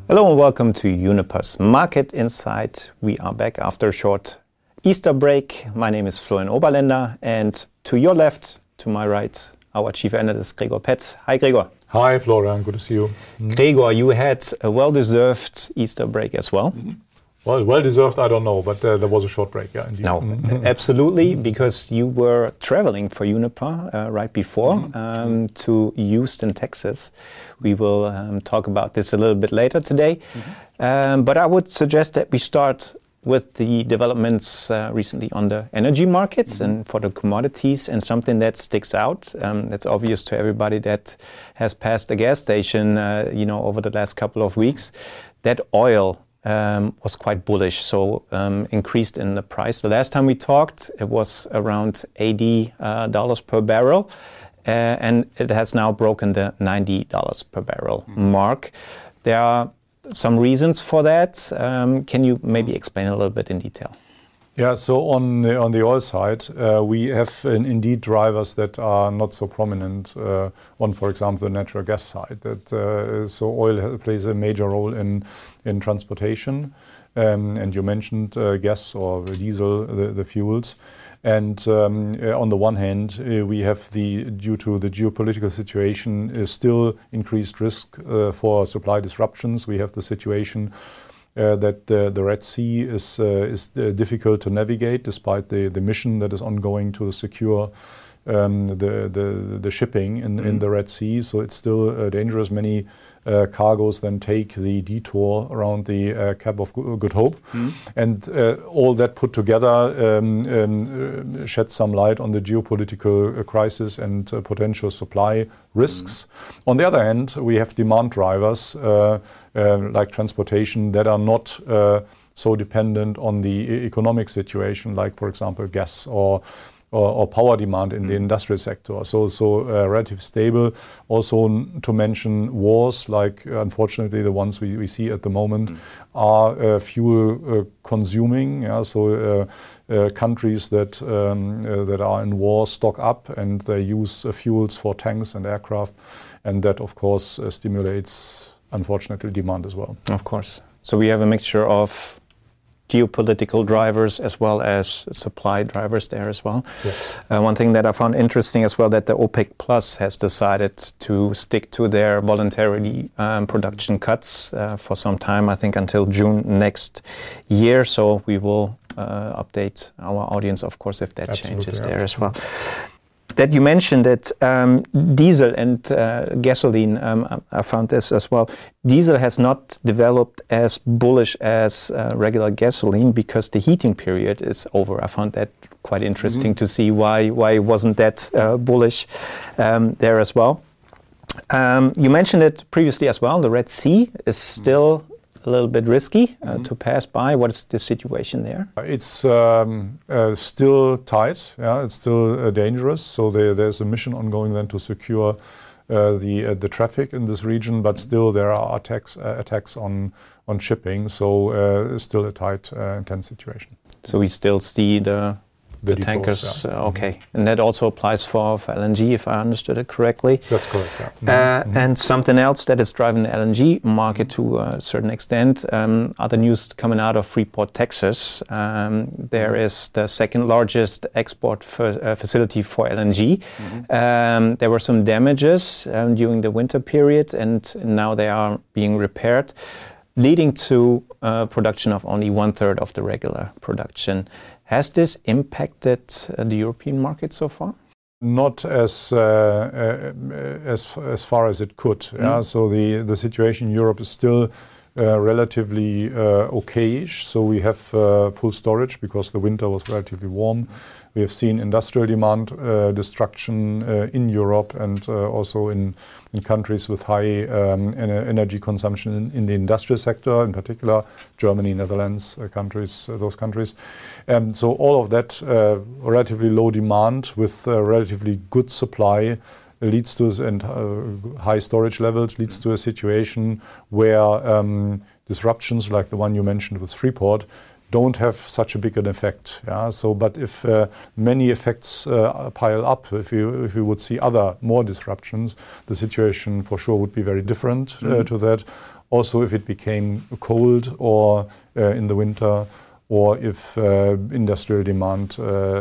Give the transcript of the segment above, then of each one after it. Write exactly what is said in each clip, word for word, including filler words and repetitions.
Hello and welcome to Uniper's Market Insight. We are back after a short Easter break. My name is Florian Oberländer, and to your left, to my right, our chief analyst Gregor Pett. Hi Gregor. Hi Florian, good to see you. Mm-hmm. Gregor, you had a well-deserved Easter break as well. Mm-hmm. Well, well-deserved, I don't know, but uh, there was a short break, yeah, indeed. No, mm-hmm. absolutely, because you were traveling for Uniper uh, right before mm-hmm. um, to Houston, Texas. We will um, talk about this a little bit later today. Mm-hmm. Um, but I would suggest that we start with the developments uh, recently on the energy markets mm-hmm. and for the commodities, and something that sticks out. Um, that's obvious to everybody that has passed a gas station, uh, you know, over the last couple of weeks. That oil Um, was quite bullish, so um, increased in the price. The last time we talked, it was around eighty dollars uh, per barrel, uh, and it has now broken the ninety dollars per barrel mm-hmm. mark. There are some reasons for that. Um, can you maybe explain a little bit in detail? Yeah, so on the, on the oil side, uh, we have uh, indeed drivers that are not so prominent uh, on, for example, the natural gas side. That uh, so oil plays a major role in in transportation, um, and you mentioned uh, gas or diesel, the, the fuels. And um, uh, on the one hand, uh, we have the due to the geopolitical situation uh, still increased risk uh, for supply disruptions. We have the situation Uh, that the, the Red Sea is uh, is uh, difficult to navigate, despite the, the mission that is ongoing to secure um, the, the the shipping in, mm. in the Red Sea. So it's still uh, dangerous. Many uh, cargoes then take the detour around the uh, Cape of Good Hope, mm. and uh, all that put together um, um, sheds some light on the geopolitical uh, crisis and uh, potential supply risks. Mm. On the other hand, we have demand drivers uh, uh, like transportation that are not uh, so dependent on the economic situation, like, for example, gas or or, or power demand in mm. the industrial sector. So, so uh, relatively stable. Also, n- to mention wars, like uh, unfortunately the ones we, we see at the moment, mm. are uh, fuel uh, consuming. Yeah, so uh, uh, countries that um, uh, that are in war stock up, and they use uh, fuels for tanks and aircraft, and that of course uh, stimulates, unfortunately, demand as well. Of course. So we have a mixture of geopolitical drivers as well as supply drivers there as well. Yeah. Uh, one thing that I found interesting as well, that the OPEC Plus has decided to stick to their voluntary um, production cuts uh, for some time, I think until June next year. So we will uh, update our audience, of course, if that Absolutely, changes yeah. there as well. That you mentioned that um, diesel and uh, gasoline, um, I found this as well. Diesel has not developed as bullish as uh, regular gasoline because the heating period is over. I found that quite interesting mm-hmm. to see why why wasn't that uh, bullish um, there as well. Um, you mentioned it previously as well. The Red Sea is still a little bit risky uh, mm-hmm. to pass by. What is the situation there? It's um, uh, still tight. Yeah, it's still uh, dangerous. So there, there's a mission ongoing then to secure uh, the uh, the traffic in this region, but still there are attacks uh, attacks on on shipping. So uh, still a tight, uh, intense situation. So we still see the the, the detours, tankers. Yeah. Uh, okay, mm-hmm. and that also applies for, for L N G, if I understood it correctly. That's correct. Yeah. Mm-hmm. Uh, mm-hmm. And something else that is driving the L N G market to a certain extent. Um, other news coming out of Freeport, Texas. Um, there is the second largest export f- uh, facility for L N G. Mm-hmm. Um, there were some damages um, during the winter period, and now they are being repaired, leading to uh, production of only one third of the regular production. Has this impacted uh, the European market so far? Not as uh, uh, as as far as it could. Mm. Yeah? So the the situation in Europe is still uh, relatively uh, okayish. So we have uh, full storage because the winter was relatively warm. We have seen industrial demand uh, destruction uh, in Europe and uh, also in, in countries with high um, energy consumption in, in the industrial sector, in particular Germany, Netherlands, uh, countries, uh, those countries. Um, so all of that uh, relatively low demand with uh, relatively good supply leads to, and uh, high storage levels leads to a situation where um, disruptions like the one you mentioned with Freeport don't have such a big an effect. Yeah? So, but if uh, many effects uh, pile up, if you if you would see other more disruptions, the situation for sure would be very different uh, mm-hmm. to that. Also, if it became cold or uh, in the winter, or if uh, industrial demand uh,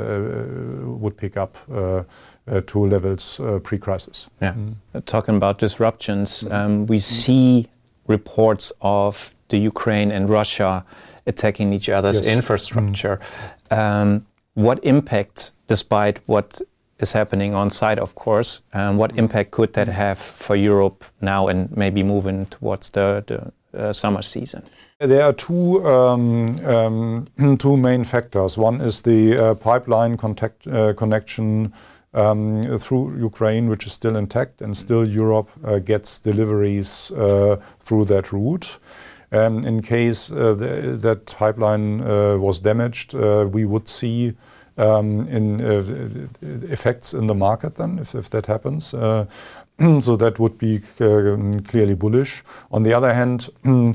would pick up uh, uh, to levels uh, pre-crisis. Yeah. Mm-hmm. Talking about disruptions, mm-hmm. um, we see reports of the Ukraine and Russia attacking each other's yes. infrastructure. Mm. Um, what impact, despite what is happening on site, of course, um, what impact could that have for Europe now and maybe moving towards the, the uh, summer season? There are two um, um, two main factors. One is the uh, pipeline contact, uh, connection um, through Ukraine, which is still intact, and still Europe uh, gets deliveries uh, through that route. Um, in case uh, the, that pipeline uh, was damaged, uh, we would see um, in uh, effects in the market then, if, if that happens. Uh, so that would be uh, clearly bullish. On the other hand,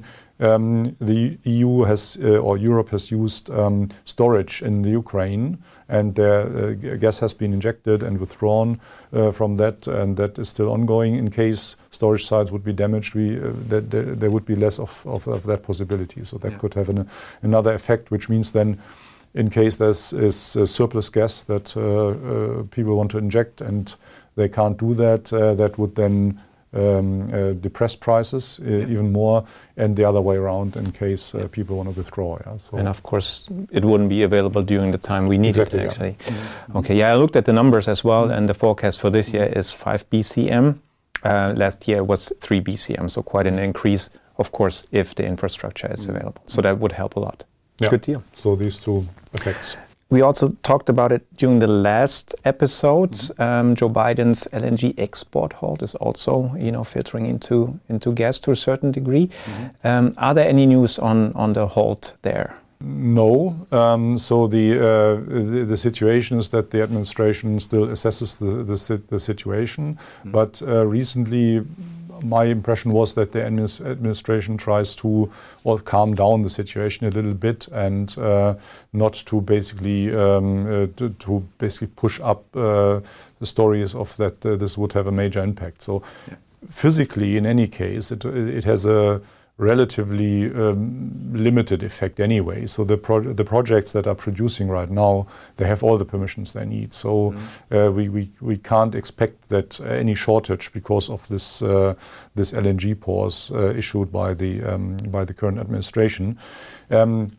um, the E U has uh, or Europe has used um, storage in the Ukraine, and their uh, gas has been injected and withdrawn uh, from that, and that is still ongoing. In case storage sites would be damaged, we uh, that there, there would be less of, of, of that possibility. So that yeah. could have an, another effect, which means then, in case there's is uh, surplus gas that uh, uh, people want to inject and they can't do that, uh, that would then um, uh, depress prices uh, yeah. even more, and the other way around in case uh, yeah. people want to withdraw. Yeah? So and of course, it wouldn't be available during the time we need exactly, it, actually. Yeah. Mm-hmm. Okay, yeah, I looked at the numbers as well, mm-hmm. and the forecast for this year is five B C M. Uh, last year was three B C M, so quite an increase, of course, if the infrastructure is mm-hmm. available. So that would help a lot. Yeah. Good deal. So these two effects. We also talked about it during the last episode. Mm-hmm. Um, Joe Biden's L N G export halt is also, you know, filtering into into gas to a certain degree. Mm-hmm. Um, are there any news on on the halt there? No. Um, so the, uh, the the situation is that the administration still assesses the the, the situation, mm-hmm. but uh, recently, my impression was that the administ- administration tries to well, calm down the situation a little bit and uh, not to basically um, uh, to, to basically push up uh, the stories of that uh, this would have a major impact. So yeah. physically, in any case, it it has a relatively um, limited effect anyway. So the pro- the projects that are producing right now, they have all the permissions they need. So mm-hmm. uh, we, we we can't expect that uh, any shortage because of this uh, this L N G pause uh, issued by the um, by the current administration. Um,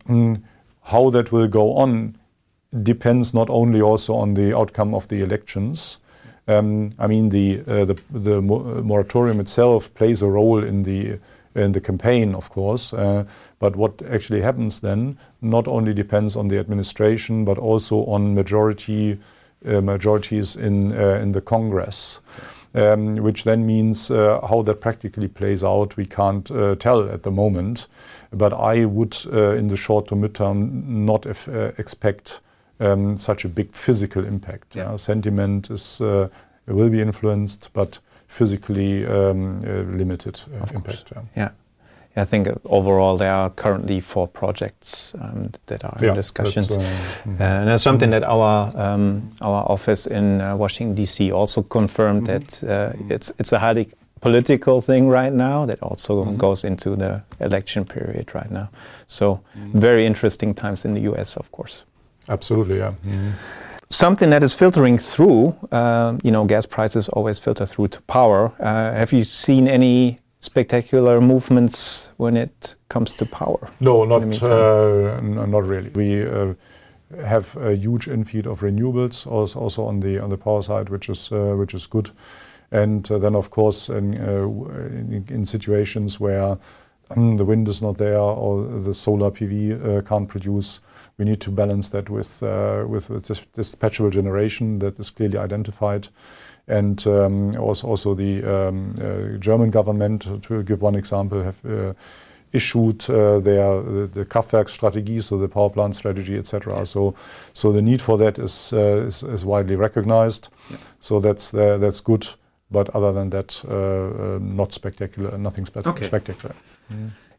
how that will go on depends not only also on the outcome of the elections. Um, I mean the uh, the the moratorium itself plays a role in the in the campaign, of course, uh, but what actually happens then not only depends on the administration, but also on majority uh, majorities in uh, in the Congress, um, which then means uh, how that practically plays out, we can't uh, tell at the moment. But I would, uh, in the short to midterm, not if, uh, expect um, such a big physical impact. Yeah. Uh, sentiment is uh, will be influenced, but physically um, uh, limited uh, impact. Yeah. yeah, I think overall there are currently four projects um, that are yeah, in discussions, uh, mm-hmm. uh, and that's something that our um, our office in uh, Washington D C also confirmed mm-hmm. that uh, it's it's a highly political thing right now that also mm-hmm. goes into the election period right now. So mm-hmm. very interesting times in the U S, of course. Absolutely, yeah. Mm-hmm. Something that is filtering through, uh, you know, gas prices always filter through to power. Uh, have you seen any spectacular movements when it comes to power? No, not uh, n- not really. We uh, have a huge infeed of renewables also, also on the on the power side, which is uh, which is good. And uh, then, of course, in, uh, in, in situations where um, the wind is not there or the solar P V uh, can't produce, we need to balance that with uh, with this dispatchable generation that is clearly identified, and um, also also the um, uh, German government, to give one example, have uh, issued uh, their the, the Kraftwerksstrategie, so the power plant strategy, et cetera. Yeah. So so the need for that is uh, is, is widely recognized. Yeah. So that's uh, that's good. But other than that, uh, uh, not spectacular, nothing spe- okay. spectacular. Mm.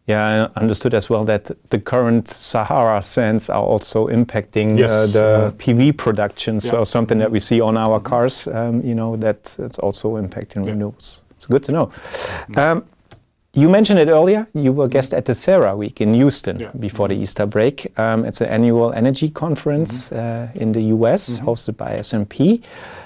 Yeah, I understood as well that the current Sahara sands are also impacting yes, uh, the uh, P V production. So yeah. something that we see on our cars, um, you know, that it's also impacting yeah. renewables. It's good to know. Um, you mentioned it earlier. You were a guest at the CERA Week in Houston yeah. before mm-hmm. the Easter break. Um, it's an annual energy conference mm-hmm. uh, in the U S mm-hmm. hosted by S and P.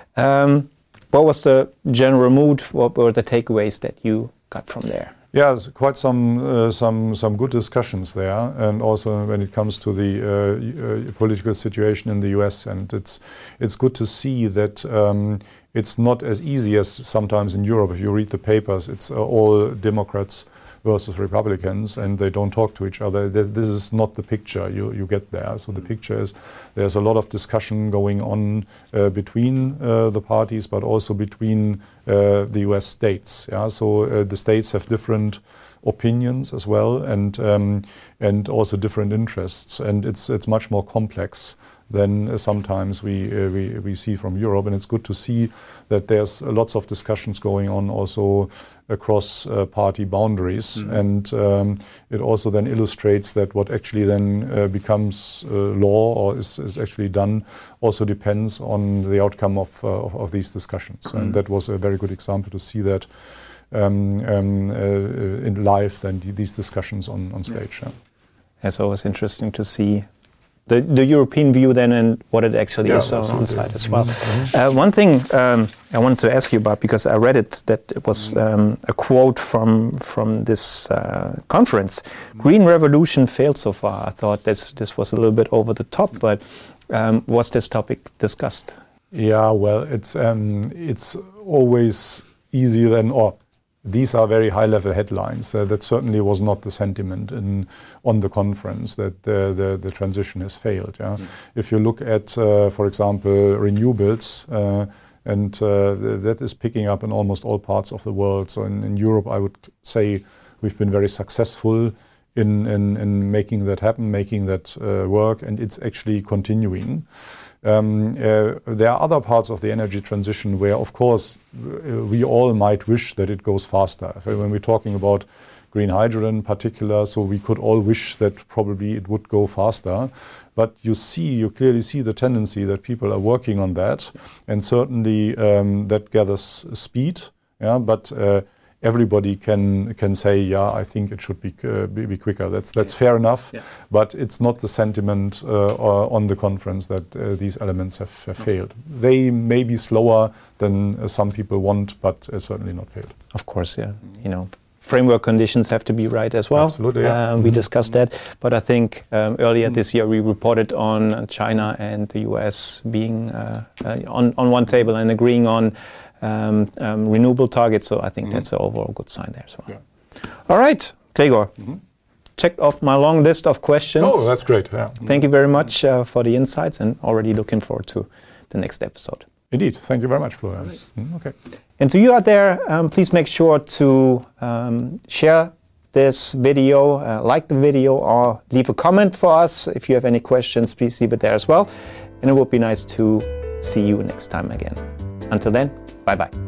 Um, what was the general mood? What were the takeaways that you got from there? Yeah, there's quite some uh, some some good discussions there, and also when it comes to the uh, uh, political situation in the U S, and it's it's good to see that um, it's not as easy as sometimes in Europe. If you read the papers, it's uh, all Democrats versus Republicans, and they don't talk to each other. This is not the picture you, you get there. So the picture is there's a lot of discussion going on uh, between uh, the parties, but also between uh, the U S states. Yeah? So uh, the states have different opinions as well, and um, and also different interests, and it's it's much more complex than uh, sometimes we, uh, we we see from Europe. And it's good to see that there's uh, lots of discussions going on also across uh, party boundaries, mm-hmm. and um, it also then illustrates that what actually then uh, becomes uh, law or is, is actually done also depends on the outcome of uh, of, of these discussions, mm-hmm. and that was a very good example to see that um, um, uh, in live than these discussions on, on stage. Yeah. Yeah. It's always interesting to see The, the European view then and what it actually yeah, is on, on site as well. Mm-hmm. Uh, one thing um, I wanted to ask you about, because I read it, that it was um, a quote from from this uh, conference. Green revolution failed so far. I thought this this was a little bit over the top, but um, was this topic discussed? Yeah, well, it's um, it's always easier than or. These are very high-level headlines. Uh, that certainly was not the sentiment in, on the conference, that uh, the, the transition has failed. Yeah? Mm. If you look at, uh, for example, renewables, uh, and uh, th that is picking up in almost all parts of the world. So in, in Europe, I would say we've been very successful in, in, in making that happen, making that uh, work, and it's actually continuing. Um, uh, there are other parts of the energy transition where, of course, uh, we all might wish that it goes faster. When we're talking about green hydrogen in particular, so we could all wish that probably it would go faster. But you see, you clearly see the tendency that people are working on that, and certainly um, that gathers speed. Yeah, but uh, everybody can can say, yeah, I think it should be uh, be, be quicker. That's that's yeah. fair enough, yeah. But it's not the sentiment uh, on the conference that uh, these elements have, have okay. failed. They may be slower than uh, some people want, but uh, certainly not failed. Of course, yeah. You know, framework conditions have to be right as well. Absolutely, yeah. Uh, we discussed that, but I think um, earlier mm. this year we reported on China and the U S being uh, uh, on on one table and agreeing on Um, um, renewable targets, so I think mm-hmm. that's an overall good sign there as well. Yeah. All right, Gregor, mm-hmm. checked off my long list of questions. Oh, that's great. Yeah. Thank you very much uh, for the insights, and already looking forward to the next episode. Indeed, thank you very much, Florian. Right. Mm, okay. And to you out there, um, please make sure to um, share this video, uh, like the video, or leave a comment for us. If you have any questions, please leave it there as well. And it would be nice to see you next time again. Until then, bye-bye.